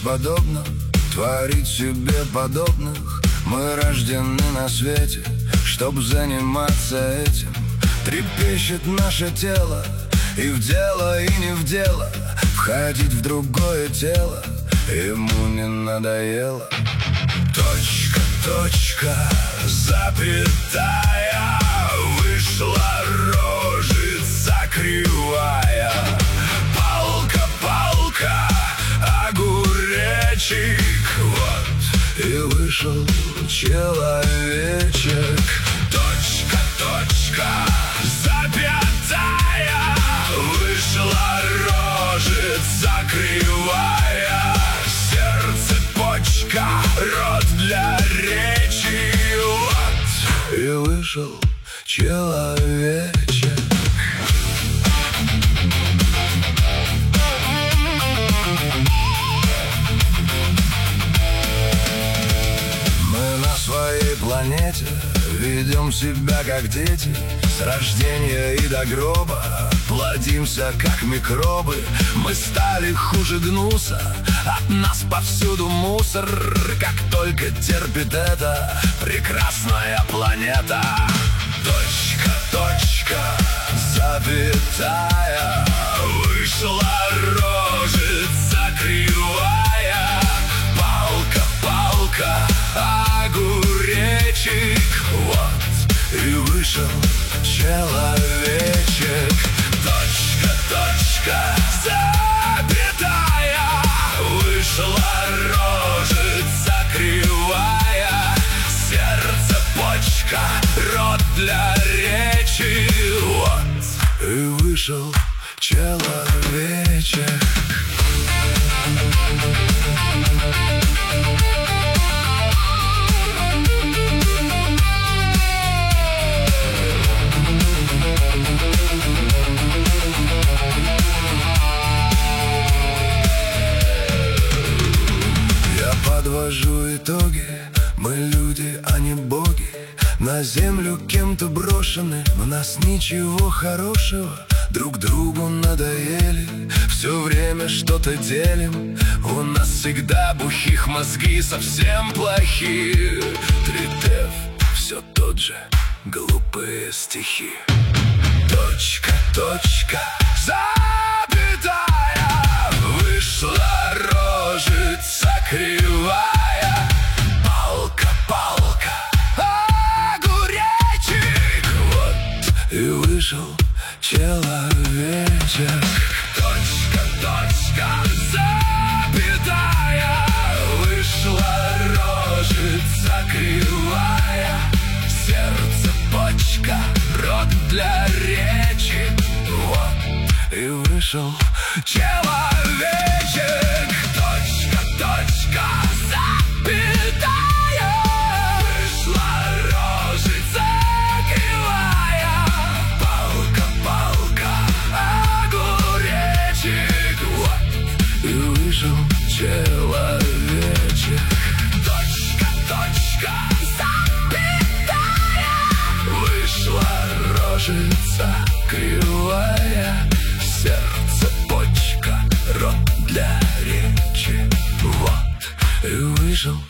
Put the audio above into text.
бесподобно творить себе подобных. Мы рождены на свете, чтоб заниматься этим. Трепещет наше тело, и в дело, и не в дело входить в другое тело ему не надоело. Точка, точка, запятая, вышла рожица кривая. Палка, палка, огуречек, вот и вышел человечек. Точка, точка, запятая, вышла рожица кривая. Сердце, почка, рот для речи, вот и вышел человечек. Мы на своей планете ведем себя как дети. С рождения и до гроба плодимся как микробы. Мы стали хуже гнуса, от нас повсюду мусор. Как только терпит это прекрасная планета. Точка, точка, запятая, вышла рожица кривая. Палка, палка, огуречек, вот и вышел человечек. Точка, точка, запятая, вышла рожица кривая. Сердце, почка, рот для речи, вот и вышел человечек. Подвожу итоги, мы люди, а не боги. На землю кем-то брошены, в нас ничего хорошего. Друг другу надоели, все время что-то делим. У нас всегда бухих мозги, совсем плохие. 3Т, все тот же, глупые стихи. Точка, точка, запятая, вышла рожица кривая. Палка, палка, огуречек, вот и вышел человечек. Точка, точка, запятая, вышла рожица кривая. Сердце, почка, рот для речи, вот и вышел человечек. Точка, точка, запятая, вышла рожица кривая. Палка, палка, огуречек, вот и вышел человечек. Точка, точка, запятая, вышла рожица кривая. Сердце, почка, рот для речи, вот и вышел